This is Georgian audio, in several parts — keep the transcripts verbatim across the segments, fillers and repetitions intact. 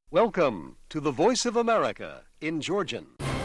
Welcome to the Voice of America in Georgian.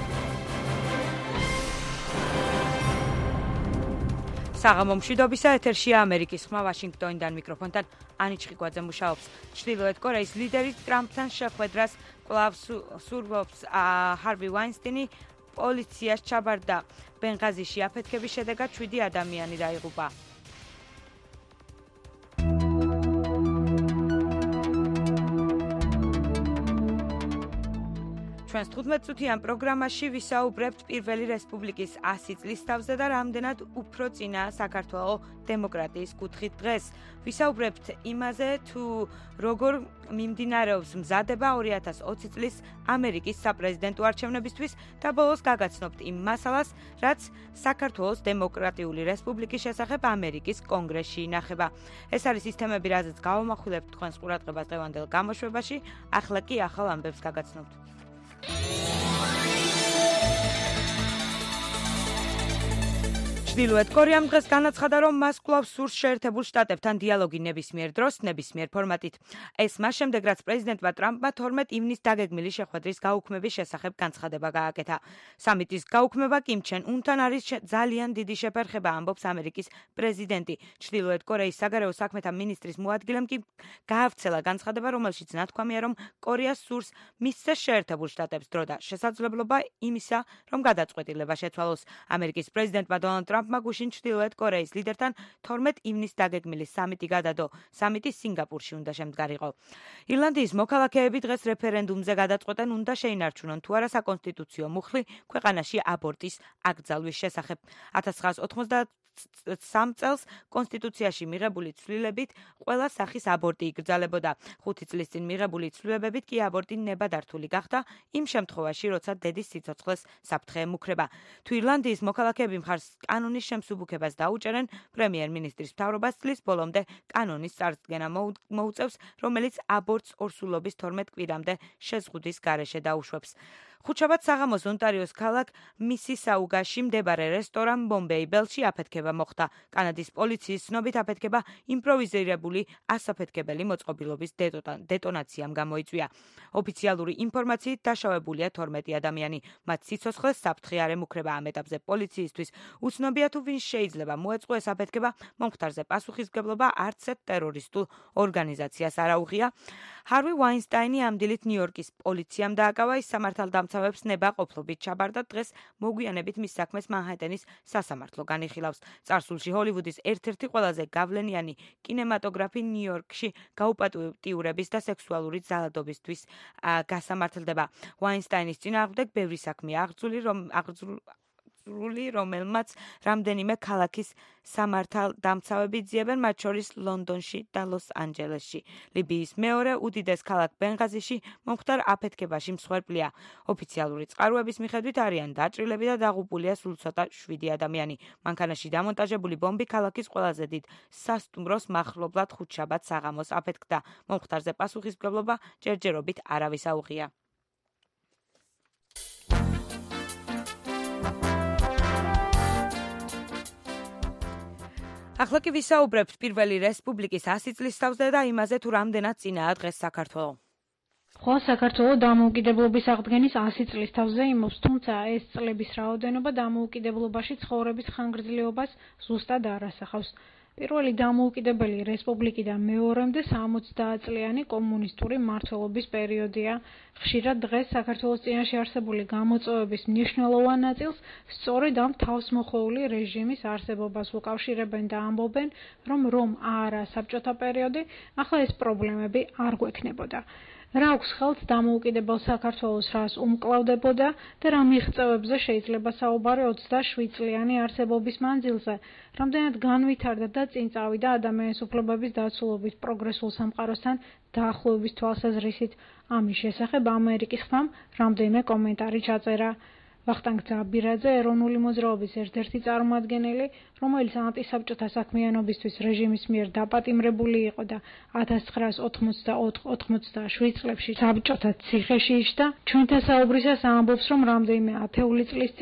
საღამო მშვიდობისა, ეთერშია ამერიკის ხმა ვაშინგტონიდან მიკროფონთან ანი ჩხიკვაძე მუშაობს. ჩრდილოეთ კორეის ლიდერი ტრამპთან შეხვედრას კვლავ სურვობს ჰარვი ვაინსტინი პოლიციას ჩაბარდა. ბენღაზიში აფეთქების შედეგად შვიდი ადამიანი დაიღუპა. ჩვენს თხუთმეტ წუთიან პროგრამაში ვისაუბრებთ პირველი რესპუბლიკის ასი წლის თავზე და რამდენად უფრო წინაა საქართველოს დემოკრატიის კუთხით დღეს. ვისაუბრებთ იმაზე, თუ როგორ მიმდინარეობს მზადება ორი ათას ოცი წლის ამერიკის საპრეზიდენტო არჩევნებისთვის და ბოლოს გაგაცნობთ იმ მასალას, რაც საქართველოს დემოკრატიული რესპუბლიკის შესახებ ამერიკის კონგრესში ინახება. ეს არის ის თემები, რაზეც გავამახვილებთ თქვენს ყურადღებას დღევანდელ გამოშვებაში. ახლა კი ახალ ამბებს გაგაცნობთ. ჩრდილოეთ კორეამ დღეს განაცხადა, რომ მას კვლავ სურს შეერთებულ შტატებთან დიალოგი ნებისმიერ დროს, ნებისმიერ ფორმატით. ეს მას შემდეგ, რაც პრეზიდენტმა ტრამპმა თორმეტ ივნისს დაგეგმილი შეხვედრის გაუქმების შესახებ განცხადება გააკეთა. სამიტის გაუქმება კიმ ჩენ უნთან არის ძალიან დიდი შეფერხება, ამბობს ამერიკის პრეზიდენტი. ჩრდილოეთ კორეის საგარეო საქმეთა მინისტრის მოადგილემ კი გაავრცელა განცხადება, რომელშიც ნათქვამია, რომ კორეას სურს მისცეს შეერთებულ შტატებს დრო და შესაძლებლობა იმისა, რომ გადაწყვეტილება შეცვალოს. ამერიკის პრეზიდენტმა დონალდ ტრამპმა გუშინ ჩრდილოეთ კორეის ლიდერთან თორმეტ ივნისს დაგეგმილი სამიტი გადადო. სამიტი სინგაპურში უნდა შემდგარიყო. ირლანდიის მოქალაქეები დღეს რეფერენდუმზე გადაწყვეტენ, უნდა შეინარჩუნონ თუ არა საკონსტიტუციო მუხლი ქვეყანაში აბორტის აკრძალვის შესახებ. ათას ცხრაას ოთხმოცდასამ წელს კონსტიტუციაში მიღებული ცვლილებით ყველა სახის აბორტი იკრძალებოდა. ხუთი წლის წინ მიღებული ცვლილებებით კი აბორტი ნებადართული გახდა იმ შემთხვევაში, როცა დედის სიცოცხლეს საფრთხე ემუქრება. თუ ირლანდიის მოქალაქეები მხარს კანონის შემსუბუქებას დაუჭერენ, პრემიერ-მინისტრის მთავრობას წლის ბოლომდე კანონის წარდგენა მოუწევს, რომელიც აბორტს ორსულობის თორმეტ კვირამდე შეზღუდვის გარეშე დაუშვებს. ხუთშაბათს საღამოს ონტარიოს ქალაქ მისისაუგაში მდებარე რესტორან ბომბეი ბელში აფეთქება მოხდა. კანადის პოლიციის ცნობით აფეთქება იმპროვიზირებული ასაფეთქებელი მოწყობილობის დეტონაციამ გამოიწვია. ოფიციალური ინფორმაციით დაშავებულია თორმეტი ადამიანი. მათ სიცოცხლეს საფრთხე არ ემუქრება. ამ ეტაპზე პოლიციისთვის უცნობია თუ ვინ შეიძლება მოეწყო ეს აფეთქება. მომხდარზე პასუხისმგებლობა არც ერთ ტერორისტულ ორგანიზაციას არ აუღია. ჰარვი ვაინსტაინი ამ დილით ნიუ-იორკის პოლიციამ დააკავა. ის სამართალდამცავებს ნებაყოფლობით ჩაბარდა. დღეს მოგვიანებით მის საქმეს მანჰეტენის სასამართლო განიხილავს. წარსულში ჰოლივუდის ერთ-ერთი ყველაზე გავლენიანი კინემატოგრაფი ნიუ-იორკში გაუპატიურების და სექსუალური ძალადობისთვის გასამართლდება. ვაინსტაინის წინააღმდეგ ბევრი საქმე აღძრული, რომ რომელმაც რამდენიმე ქალაქის სამართალდამცავები ძიებენ, მათ შორის ლონდონში და ლოს-ანჯელესში. ლიბიის მეორე უდიდეს ქალაქ ბენღაზიში მომხდარ აფეთქებაში მსხვერპლია. ოფიციალური წყაროების მიხედვით არიან დაჭრილები და დაღუპულია სულ ცოტა შვიდი ადამიანი. მანქანაში დამონტაჟებული ბომბი ქალაქის ყველაზე დიდ სასტუმროს მახლობლად ხუთშაბათს საღამოს აფეთქდა. მომხდარზე პასუხისმგებლობა ჯერჯერობით არავის აუღია. ახლა კი ვისაუბრებთ პირველი რესპუბლიკის ასი წლის თავზე და იმაზე, თუ რამდენად წინაა დღეს საქართველო. ხო, საქართველო დამოუკიდებლობის აღდგენის ასი წლის თავზე იმობს, თუმცა ეს წლების რაოდენობა დამოუკიდებლობაში ცხოვრების ხანგრძლივობას ზუსტად არ ასახავს. პირველი დამოუკიდებელი რესპუბლიკიდან მეორემდე სამოცდაათწლიანი კომუნისტური მმართველობის პერიოდია. ხშირად დღეს საქართველოს წინაშე არსებული გამოწვევების მნიშვნელოვან ნაწილს სწორედ ამ თავსმოხვეული რეჟიმის არსებობას უკავშირებენ და ამბობენ, რომ რომ არა საბჭოთა პერიოდი, ახლა ეს პრობლემები არ გვექნებოდა. რა აქვს ხელთ დამოუკიდებელ საქართველოს რას უმკლავდებოდა და რა მიღწევებზე შეიძლება საუბარი ოცდაშვიდ წლიანი არსებობის მანძილზე, რამდენად განვითარდა და წინ წავიდა ადამიანის უფლებების დაცულობის პროგრესულ სამყაროსთან დაახლოების თვალსაზრისით. ამის შესახებ ამერიკის ხმამ რამდენიმე კომენტარი ჩაწერა. ვახტანგ ძაბირაძე, ეროვნული მოძრაობის ერთ-ერთი წარმომადგენელი, რომელიც ანტისაბჭოთა საქმიანობისთვის რეჟიმის მიერ დაპატიმრებული იყო და ათას ცხრაას ოთხმოცდაოთხ ოთხმოცდაშვიდ წლებში საბჭოთა ციხეში იჯდა, ჩვენთან საუბრისას ამბობს, რომ რამდენიმე ათეული წლის წინ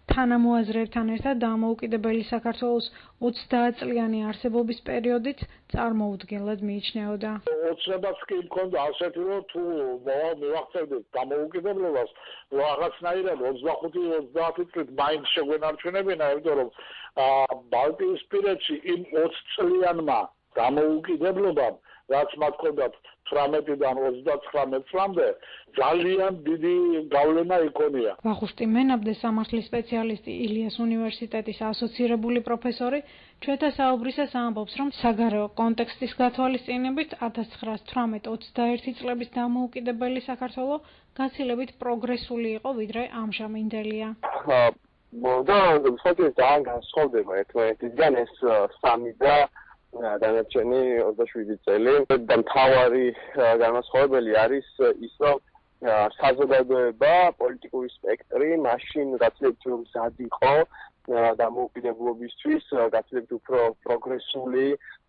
თანამოაზრეებთან ერთად დამოუკიდებელი საქართველოს ოცდაათწლიანი არსებობის პერიოდით წარმოუდგენლად მიიჩნეოდა. ოცნებაც კი მქონდა ასეთი, რომ თუ მივახცევდეთ დამოუკიდებლობას, რაღაცნაირად ოცდახუთი ოცდაათი წლით მაინც შეგვენარჩუნებინა, იმიტომ რომ ბალტიისპირეთში იმ ოც წლიანმა დამოუკიდებლობამ, რაც მათ ჰქონდათ თვრამეტიდან ოცდაცხრამეტ წლამდე, ძალიან დიდი გავლენა იქონია. ვახუშტი მენაბდე, სამართლის სპეციალისტი, ილიას უნივერსიტეტის ასოცირებული პროფესორი, ჩვენთან საუბრისას ამბობს, რომ საგარეო კონტექსტის გათვალისწინებით ათას ცხრაასი თვრამეტ ოცდაერთი წლების დამოუკიდებელი საქართველო გაცილებით პროგრესული იყო, ვიდრე ამჟამინდელია. და საერთოდ ძალიან განსხვავდება ერთმანეთისგან ეს სამი და დანარჩენი ოცდაშვიდი წელი და მთავარი განსხვავებელი არის ის, რომ საზოგადოება, პოლიტიკური სპექტრი მაშინ გაცილებით მზად იყო დამოუკიდებლობისთვის, გაცილებით უფრო პროგრესული,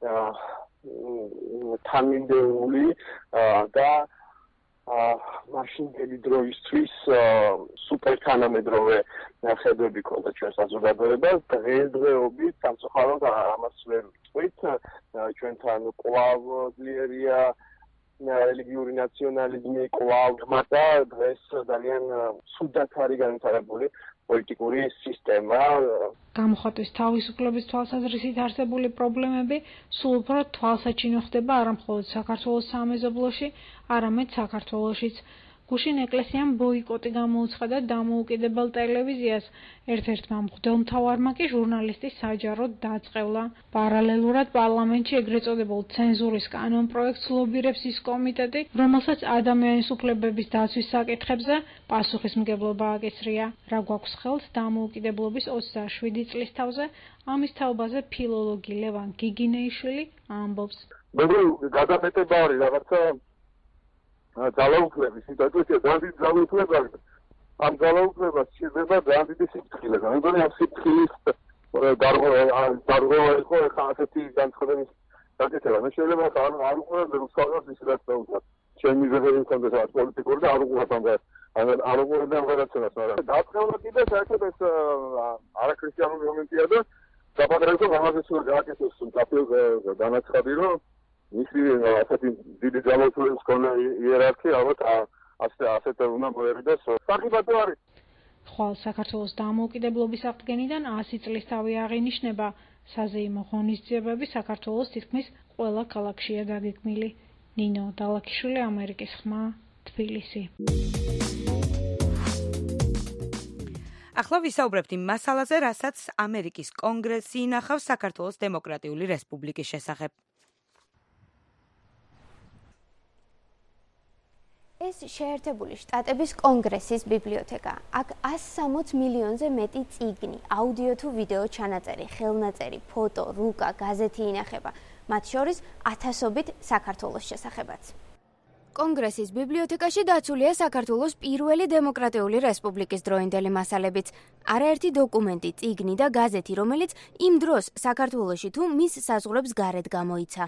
თანმიმდევრული და მაშინდელი დროისთვის სუპერთანამედროვე ხედვები ჰქონდა ჩვენ საზოგადოებას. დღესდღეობით სამწუხაროდ ამას ვერ ვიტყვით. ჩვენთან კვლავ ძლიერია რელიგიური ნაციონალიზმი, კვლავ და დღეს ძალიან ცუდად არის განვითარებული პოლიტიკური სისტემა. გამოხატვის თავისუფლების თვალსაზრისით არსებული პრობლემები სულ უფრო თვალსაჩინო ხდება არა მხოლოდ საქართველოს სამეზობლოში, არამედ საქართველოშიც. გუშინ ეკლესიამ ბოიკოტი გამოუცხადა დამოუკიდებელ ტელევიზიას, ერთ-ერთმა მღვდელმთავარმა კი ჟურნალისტი საჯაროდ დაწყევლა. პარალელურად პარლამენტში ეგრეთ წოდებულ ცენზურის კანონპროექტს ლობირებს ის კომიტეტი, რომელსაც ადამიანის უფლებების დაცვის საკითხებზე პასუხისმგებლობა აკისრია. რა გვაქვს ხელთ დამოუკიდებლობის ოცდაშვიდი წლის თავზე, ამის თაობაზე ფილოლოგი ლევან გიგინეიშვილი ამბობს. მაგრამ გადამეტება არის რაღაცა ძალაუფლების სიტუაცია, ძალიან დიდი ძალაუფლება არის. ამ ძალაუფლებას შეიძლება ძალიან დიდი სიფრთხილე. მე მგონი ამ სიფრთხილის დარღვევა იყო ახლა ასეთი განცხადების გაკეთება. მე შეიძლება არ უყურებდი რუსთავას ის რაც დაუწევთ. ჩემი მიზეზები მქონდა რაღაც პოლიტიკური და არ უყურებ ამ არ უყურებდი ამ რაღაცას, მაგრამ დაწყევლა კიდე საერთოდ ეს არაქრისტიანული მომენტია და საპატრიარქო ამაზეც უნდა გააკეთოს კაფეო განაცხადი, რომ მისი ასეთი დიდი ძალაუფლების მქონე იერარქია, ალბათ ასე ასეთ უნდა მოერიდოს. საკითხი არის. ხვალ საქართველოს დამოუკიდებლობის აღდგენიდან ასი წლის თავი აღინიშნება. საზეიმო ღონისძიებები საქართველოს თითქმის ყველა ქალაქშია დაგეგმილი. ნინო დალაქიშვილი, ამერიკის ხმა, თბილისი. ახლა ვისაუბრებთ იმ მასალაზე, რასაც ამერიკის კონგრესი ინახავს საქართველოს დემოკრატიული რესპუბლიკის შესახებ. ეს შეერთებული შტატების კონგრესის ბიბლიოთეკა. აქ ასი სამოცი მილიონზე მეტი წიგნი, აუდიო თუ ვიდეო ჩანაწერი, ხელნაწერი, ფოტო, რუკა, გაზეთი ინახება. მათ შორის ათასობით საქართველოს შესახებაც. კონგრესის ბიბლიოთეკაში დაცულია საქართველოს პირველი დემოკრატიული რესპუბლიკის დროინდელი მასალებიც. არაერთი დოკუმენტი, წიგნი და გაზეთი, რომელიც იმ დროს საქართველოში თუ მის საზღვრებს გარეთ გამოიცა.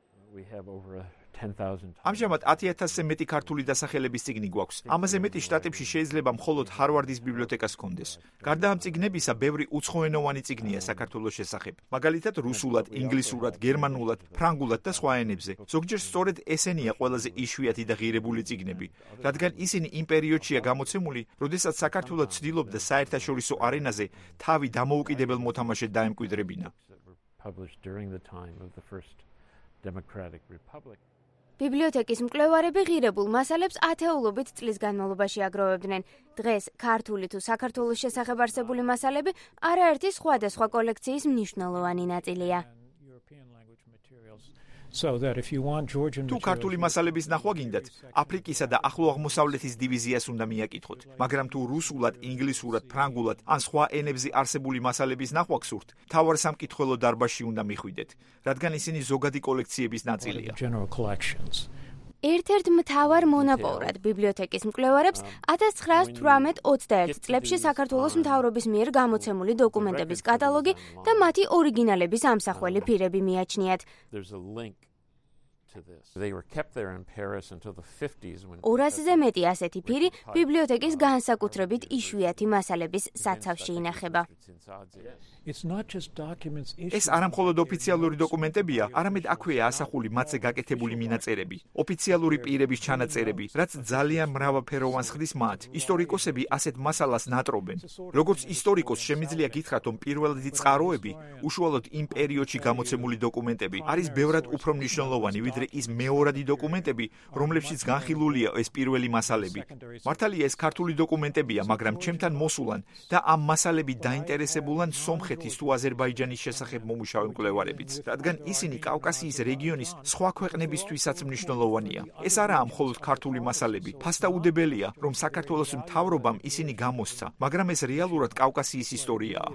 ამჟამად ათი ათასზე მეტი ქართული დასახელების წიგნი გვაქვს. ამაზე მეტი შტატებში შეიძლება მხოლოდ ჰარვარდის ბიბლიოთეკას ჰქონდეს. გარდა ამ წიგნებისა, ბევრი უცხოენოვანი წიგნია საქართველოს შესახებ. მაგალითად, რუსულად, ინგლისურად, გერმანულად, ფრანგულად და სხვა ენებზე. ზოგჯერ სწორედ ესენია ყველაზე იშვიათი და ღირებული წიგნები, რადგან ისინი იმ პერიოდშია გამოცემული, როდესაც საქართველო ცდილობდა საერთაშორისო არენაზე თავი დამოუკიდებელ მოთამაშედ დაემკვიდრებინა. ბიბლიოთეკის მკვლევარები ღირებულ მასალებს ათეულობით წლის განმავლობაში აგროვებდნენ. დღეს ქართული თუ საქართველოს შესახებ არსებული მასალები არაერთი სხვადასხვა კოლექციის მნიშვნელოვანი ნაწილია. თუ ქართული მასალების ნახვა გინდათ, აფრიკისა და ახლო აღმოსავლეთის დივიზიას უნდა მიაკითხოთ, მაგრამ თუ რუსულად, ინგლისურად, ფრანგულად ან სხვა ენებზე არსებული მასალების ნახვა გსურთ, მთავარ სამკითხველო დარბაზში უნდა მიხვიდეთ, რადგან ისინი ზოგადი კოლექციების ნაწილია. ერთ-ერთ მთავარ მონაპოვრად ბიბლიოთეკის მკვლევარებს ათას ცხრაასი თვრამეტ ოცდაერთ წლებში საქართველოს მთავრობის მიერ გამოცემული დოკუმენტების კატალოგი და მათი ორიგინალების ამსახველი ფირები მიაჩნიათ. ორასზე მეტი ასეთი ფირი ბიბლიოთეკის განსაკუთრებით იშვიათი მასალების საცავში ინახება. ეს არამხოლოდ ოფიციალური დოკუმენტებია, არამედ აქვეა ასახული მათზე გაკეთებული მინაწერები, ოფიციალური პირების ჩანაწერები, რაც ძალიან მრავალფეროვანს ხდის მათ. ისტორიკოსები ასეთ მასალას ნატრობენ. როგორც ისტორიკოს შემიძლია გითხრათ, რომ პირველადი წყაროები, უშუალოდ იმ პერიოდში გამოცემული დოკუმენტები, არის ბევრად უფრო მნიშვნელოვანი, ვიდრე ის მეორადი დოკუმენტები, რომლებშიც განხილულია ეს პირველი მასალები. მართალია ეს ქართული დოკუმენტებია, მაგრამ ჩემთან მოსულან და ამ მასალებით დაინტერესებულან სომხეთის თუ აზერბაიჯანის შესახებ მომუშავე მკვლევარებიც, რადგან ისინი კავკასიის რეგიონის სხვა ქვეყნებისთვისაც მნიშვნელოვანია. ეს არაა მხოლოდ ქართული მასალები. ფასდაუდებელია, რომ საქართველოს მთავრობამ ისინი გამოსცა, მაგრამ ეს რეალურად კავკასიის ისტორიაა.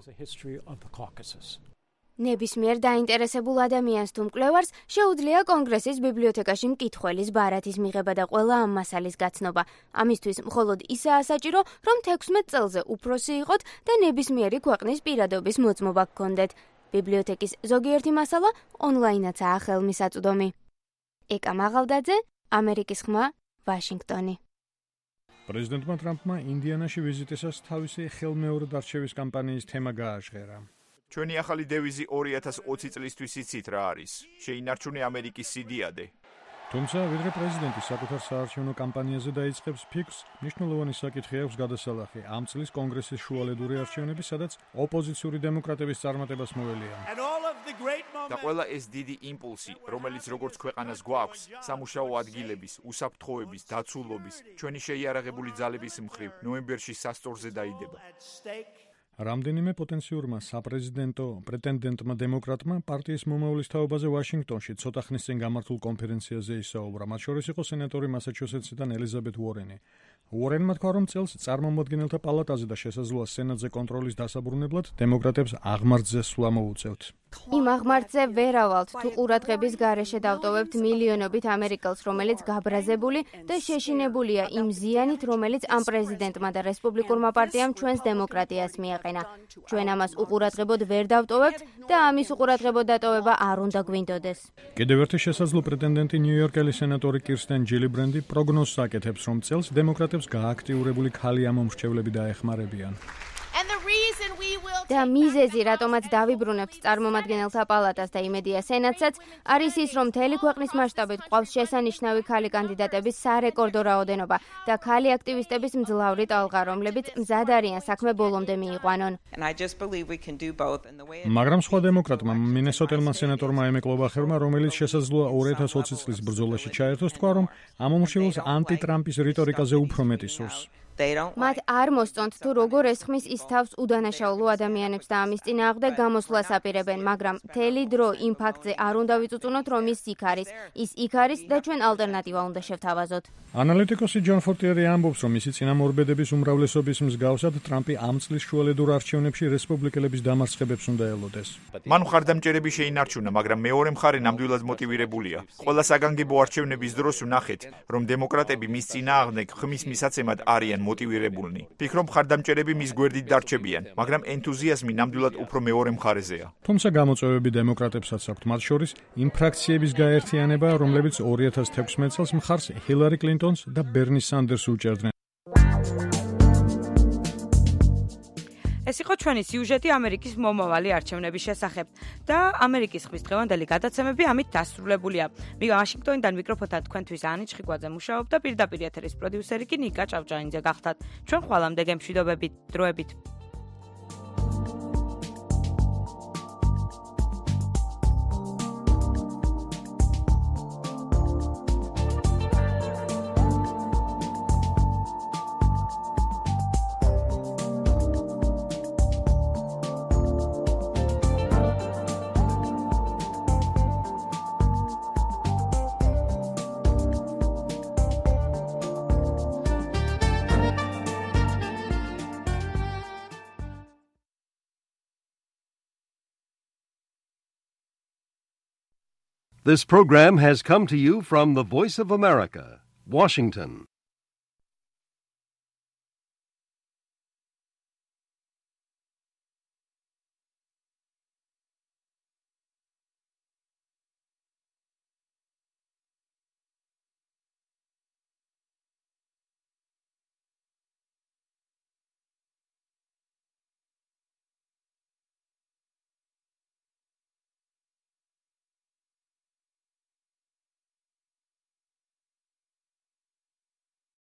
ნებისმიერ დაინტერესებულ ადამიანს თუ მკვლევარს შეუძლია კონგრესის ბიბლიოთეკაში მკითხველის ბარათის მიღება და ყველა ამ მასალის გაცნობა. ამისთვის მხოლოდ ისაა საჭირო, რომ თექვსმეტ წელზე უფროსი იყოთ და ნებისმიერი ქვეყნის პირადობის მოწმობა გქონდეთ. ბიბლიოთეკის ზოგიერთი მასალა ონლაინაცაა ხელმისაწვდომი. ეკა მაღალდაძე, ამერიკის ხმა, ვაშინგტონი. პრეზიდენტმა ტრამპმა ინდიანაში ვიზიტისას თავისი ხელმეორედ არჩევის კამპანიის თემა გააჟღერა. ჩვენი ახალი დევიზი ორი ათას ოცი წლისთვის იცით რა არის. შეინარჩუნე ამერიკის სიდიადე. თუმცა, ვიდრე პრეზიდენტი საკუთარ საარჩევნო კამპანიაზე დაიწყებს ფიქრს, მნიშვნელოვანი საკითხი აქვს გადასალახი ამ წლის კონგრესის შუალედური არჩევნები, სადაც ოპოზიციური დემოკრატების წარმატებას მოელიან. და ყველა ეს დიდი იმპულსი, რომელიც როგორც ქვეყანას გვაქვს, სამუშაო ადგილების, უსაფრთხოების, დაცულობის, ჩვენი შეიარაღებული ძალების მხრივ ნოემბერში სასტორზე დაიდება. რამდენიმე პოტენციურმა საპრეზიდენტო პრეტენდენტმა დემოკრატმა პარტიის მომავლის თაობაზე ვაშინგტონში ცოტა ხნის წინ გამართულ კონფერენციაზე ისაუბრა. მათ შორის იყო სენატორი მასაჩუსეტსიდან ელიზაბეთ უორენი. უორენმა თქვა, რომ წელს წარმომადგენელთა პალატაზე და შესაძლოა სენატზე კონტროლის დასაბრუნებლად დემოკრატებს აღმართზე სვლა მოუწევთ. იმ აღმართზე ვერავალთ თუ ყურადღების გარეშე დავტოვებთ მილიონობით ამერიკელს, რომელიც გაბრაზებული და შეშინებულია იმ ზიანით, რომელიც ამ პრეზიდენტმა და რესპუბლიკურმა პარტიამ ჩვენს დემოკრატიას მიაყენა. ჩვენ ამას უყურადღებოდ ვერ დავტოვებთ და ამის უყურადღებოდ დატოვება არ უნდა გვინდოდეს. კიდევ ერთი შესაძლო პრეტენდენტი ნიუ-იორკელი სენატორი კირსტენ ჯილიბრენდი პროგნოზს აკეთებს, რომ წელს დემოკრატებს გააქტიურებული ქალი ამომრჩევლები დაეხმარებიან. და მიზეზი, რატომაც დავიბრუნებთ წარმომადგენელთა პალატას და იმედია სენატსაც, არის ის, რომ მთელი ქვეყნის მასშტაბით ყავს შესანიშნავი ქალი კანდიდატების სარეკორდო რაოდენობა და ქალი აქტივისტების მძლავრი ტალღა, რომლებიც მზად არიან საქმე ბოლომდე მიიყვანონ. მაგრამ სხვა დემოკრატმა, მინესოტელმა სენატორმა ემ კლობახერმა, რომელიც შესაძლოა ორი ათას ოცი წლის ბრძოლაში ჩაერთოს, თქვა, რომ ამომრჩეველს ანტიტრამპის რიტორიკაზე უფრო მეტი სურს. მათ არ მოსწონთ თუ როგორ ესხმის ის თავს უდანაშაულო ადამიანებს და ამის წინააღმდეგ გამოსვლას აპირებენ, მაგრამ მთელი დრო იმ ფაქტზე არ უნდა ვიწუწუნოთ, რომ ის იქ არის. ის იქ არის და ჩვენ ალტერნატივა უნდა შევთავაზოთ. ანალიტიკოსი ჯონ ფორტიერი ამბობს, რომ მისი წინამორბედების უმრავლესობის მსგავსად ტრამპი ამ წლის შუალედურ არჩევნებში რესპუბლიკელების დამარცხებებს უნდა ელოდეს. მან მხარდამჭერები შეინარჩუნა, მაგრამ მეორე მხარე ნამდვილად მოტივირებულია. ყველა საგანგებო არჩევნების დროს ვნახეთ, რომ დემოკრატები მის წინააღმდეგ ხმის მისაცემად არიან მოტივირებულნი. ფიქრობ, მხარდამჭერები მის გვერდით დარჩებიან, მაგრამ ენთუზიაზმი ნამდვილად უფრო მეორე მხარეზეა. თუმცა გამოწვევები დემოკრატებსაც აქვთ, მათ შორის იმ ფრაქციების გაერთიანება, რომლებიც ორი ათას თექვსმეტ წელს მხარს ჰილარი კლინტონს და ბერნი სანდერსს უჭერდნენ. ეს იყო ჩვენი სიუჟეტი ამერიკის მომავალი არჩევნების შესახებ და ამერიკის ხმის დღევანდელი გადაცემები ამით დასრულებულია. მიგა ვაშინგტონიდან მიკროფონთან თქვენთვის ანი ჩხიკვაძე მუშაობდა, პირდაპირ ეთერის პროდიუსერი კი ნიკა ჭავჭაინძე გახდათ. ჩვენ ხვალამდე გემშვიდობებით, დროებით. This program has come to you from the Voice of America, Washington.